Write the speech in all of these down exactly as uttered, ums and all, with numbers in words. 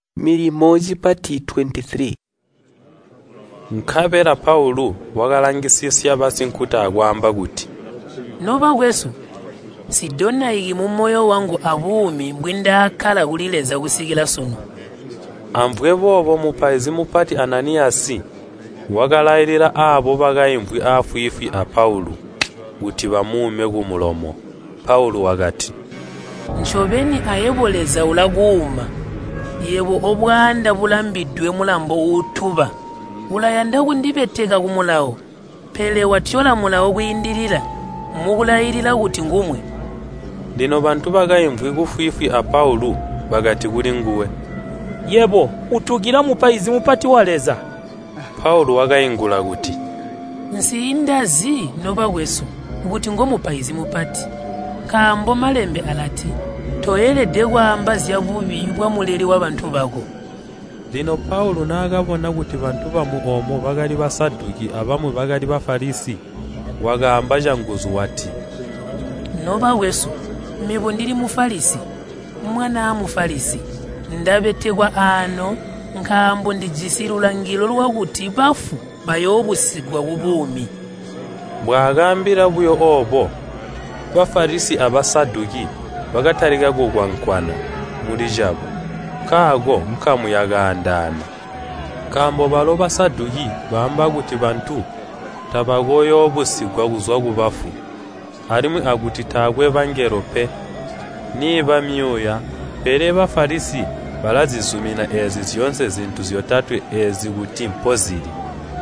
Milimo chipati twenty-three. Nkabera Paulo wagalangisisya basinkuta agwamba guti noba gwesu sidona igi mu moyo wangu abuumi mbwinda akala ulileza kusikila sono amvwe bobo mupaizi mupati Ananiasi wagalayirira abo bagayimbwi afuifi a Paulo guti bamuume gumulomo. Paulo wagati nchobeni ayeboleza ulaguuma yebo obwanda bulambiddwe mulambo utuba ulayanda kundibeteka kumulawo pele watyola mulawo kuyindirira mukulayirira kuti ngumwe lino bantu bagayimbwi kufuifi a Paulo bagati kuli nguwe yebo utugira mupaizi mupati waleza. Paulo wagayingula guti nsindazi noba gwesu kuti ngo mupaizi mupati kambo malembe alati toyeledde kwambazi yabubi bwa muleli w'abantu bako. lino Paulo nagabona kuti bantu bamu omo bagali basadduki abamu bagali bafarisi wagamba janguzu wati noba wesu mebo ndiri mufarisi mwana mufarisi ndabetegwa ano nkambo ndijisirula ngilo lwakuti bafu bayobusigwa bubuumi. bwagambira buyo obo bafarisi abasadduki bagatariga gugwankwana muri jabo kago mukamu yagandana kambo balo basadduki bamba guti bantu tabagoyo obusigwa buzwa gubafu harimwe aguti tagwe bangero pe niba myoya pere bafarisi balazisumina ezi ziyonse zintu ziyotatu ezi guti mpoziri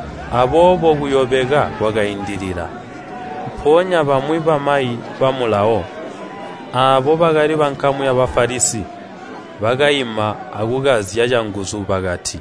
abobo guyobega wagayindirira ponya bamwe bamayi bamulao abo bagali bankamu ya bafarisi bagayima agugazi yajanguzu bagati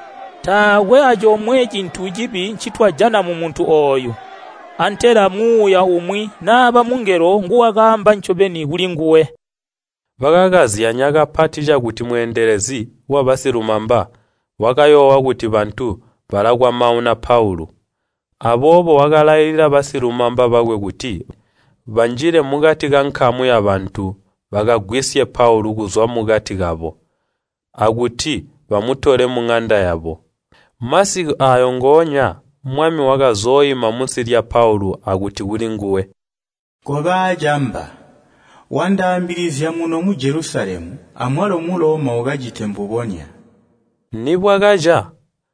tagwe ajo mwe kintu jibi chitwa jana mu muntu oyo antera muya umwi naba mungero nguwagamba nchobeni kulinguwe bagagazi yanyaga patija guti mwenderezi wabasirumamba wakayowa guti bantu balagwa mauna Paulo abobo wagalayirira basirumamba bagwe guti banjire mugati gankamu ya bantu bagagwisye Paulo guzwa mugati gabo aguti bamutore mu nganda yabo masi ayongonya mwami wagazoyi mamusiri ya Paulo aguti guri nguwe koba jamba wandambirizya muno mu Jerusalemu amwalo mulo mawagajite mbubonya nibwagaja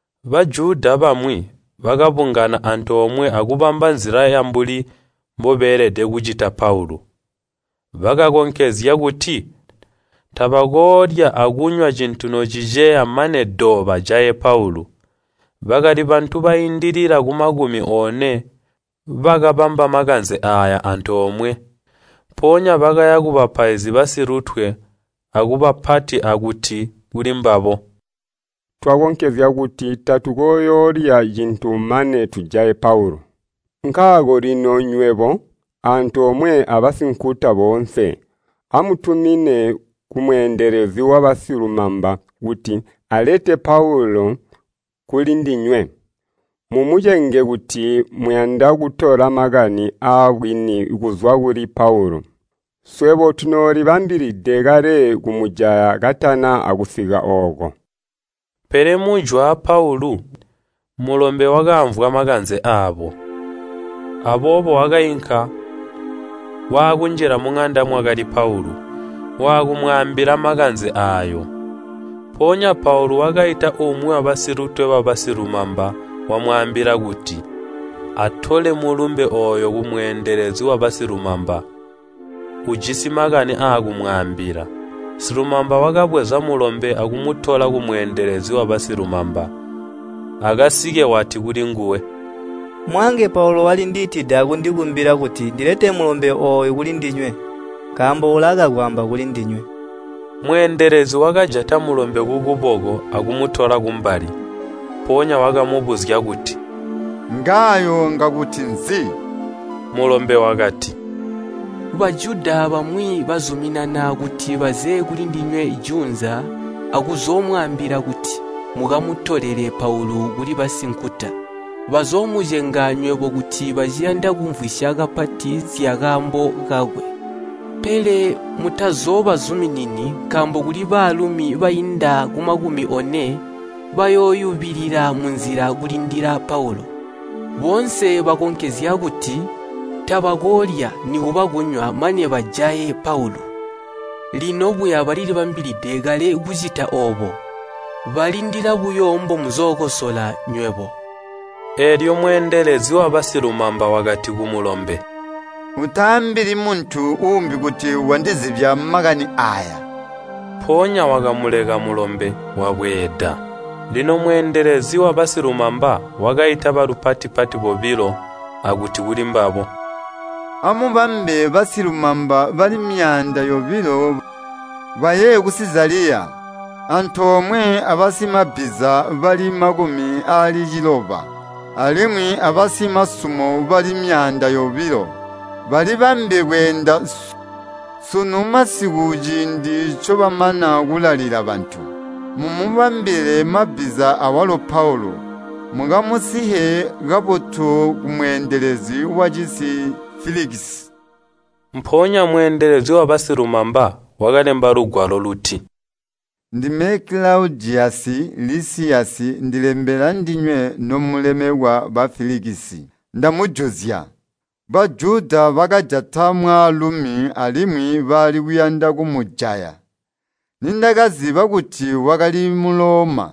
bajuda bamwi bagabungana anto omwe agubamba nzira ya mbuli mboberede gujita Paulo bagagonkezi yaguti tabagodya agunywa jintuno jije amane doba jaye Paulo bagali bantu bayindirira gumagumi one bagabamba maganze aya anto omwe ponya bagayaguba paizi basirutwe aguba pati aguti uri mbabo twagonkezi guti tatugoyorya jintu mane tujaye Paulo nkago rino nywebo antu omwe abasinkuta bonse amutumine kumwenderezi w'abasirumamba guti alete Paulo kulindinywe mumujenge guti mwanda gutora magani awini guzwa guri Paulo swebo tunori bambiridde gare gumujaya gatana agusiga ogo pere mujwa Paulo mulombe wagamvwa maganze abo abobo wagayinka wagunjira mu nganda mwagari Paulo wagumwambira maganze ayo ponya Paulo wagayita umwe abasirutwe babasirumamba wamwambira guti atole mulumbe oyo gumwenderezi wabasirumamba ujisimagane agumwambira sirumamba wagabweza mulombe agumutola gumwenderezi wabasirumamba agasige wati guri nguwe mwange Paulo wali nditidde agundigumbira kuti ndirete mulombe oyo kulindinywe kambo ulaga gwamba kulindinywe mwenderezi wagajata mulombe gugubogo agumutola gumbali ponya wagamubuzya guti ngayo ngaguti nzi mulombe wagati bajuda bamwi bazuminana guti baze kulindinywe ijunza aguzomwambira guti mugamutolere Paulo guri basinkuta bazomujenganywe bo guti bajyanda gumvishaga pati zyagambo gagwe pele mutazoba zuminini kambo kuli balumi bayinda kumakumi one bayoyubilira munzira kulindira Paulo. Bonse bakonkezya kuti tabakolya ni kubakunywa mane bajaye Paulo. Lino buya balili bambilide gale kuchita obo balindira buyombo muzokosola nywebo. Elyo mwendelezi w'abasirumamba wakati kumulombe. Utambiri muntu umbi kuti wandizibya magani aya. Ponya wakamulega mulombe wabweda. Lino mwendelezi w'abasirumamba wakayita balupatipati bobilo akuti kuli mbabo. Amubambe basirumamba bali myanda yobilo baye kusizaliya. Antomwe abasima biza bali magumi ali jiloba. Alimwi abasima sumo bali myanda yobilo. Bali bambe wenda sunuma sigujindi choba mana gulalira bantu. Mumubambire mabiza awalo Paulo. Mugamusihe gaboto kumwendelezi wajisi Felix. Mponya mwendelezi w'abasirumamba wakalemba lugwalo luti. Ndime Claudiasi Lisiasi ndilembera ndinywe nomulemewa ba Felix. Ndamujozya. Bajuda bakajatamwa lumi alimwi bali kuyanda kumujaya. Nindagaziba kuti wakali muloma.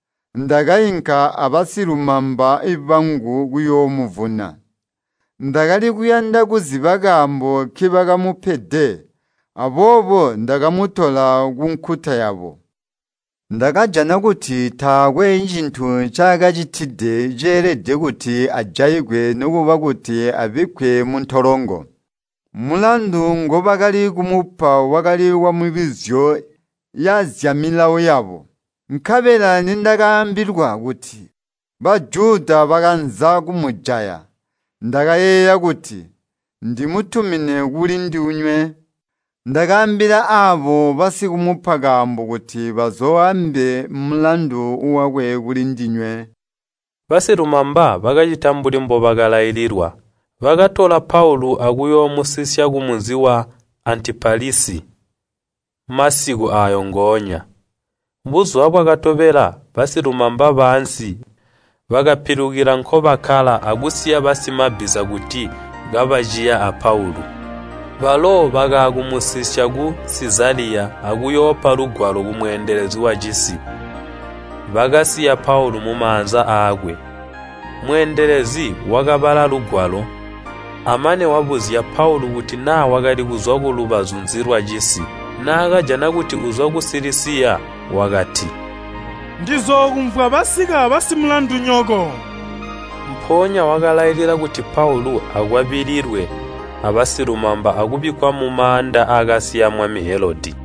Ndagayinka abasirumamba ibangu kuyomuvuna. Ndagali kuyanda kuzibagambo kibagamupede. Abobo ndagamutola kunkuta yabo. Ndagajana kuti tagwe injintu chagajitide jerede kuti ajayigwe nukuba kuti abikwe muntorongo. Mulandu ngo bagali kumupa wakali wa mubizyo yazyamilawo yabo. Nkabera nindagambirwa kuti Bajuda baganza kumujaya. Ndagayeya kuti ndimutumine kuli ndi unywe. Ndagambira abo basi kumupagambo kuti bazoambe mulandu uwakwe kuli ndinywe. Basirumamba bakachitambuli mbo bakalayilirwa. Bakatola Paulo akuyomusisya kumunzi wa Antipalisi. Masiku ayo ngonya. Mbuzo abwakatobera basirumamba bansi. Bakapirukira nko bakala agusiya basimabiza kuti gabajiya a Paulo. Balo bakakumusisya ku Sizaliya akuyopa lugwalo kumwendelezi wa jisi. Bagasiya Paulo mumanza agwe. Mwendelezi wakabala lugwalo. Amane wabuzya Paulo kuti na wakali kuzwa kulubazunzirwa jisi. Na akajana kuti uzwa kusirisiya wakati. Ndizokumva basika basimulandu nyoko. Mponya wakalayilira kuti Paulo agwabirirwe abasirumamba akubikwa mu manda agasiya mwami Herodi.